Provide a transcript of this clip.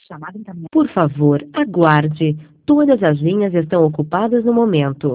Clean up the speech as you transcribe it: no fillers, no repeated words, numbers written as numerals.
Por favor, aguarde. Todas as linhas estão ocupadas no momento.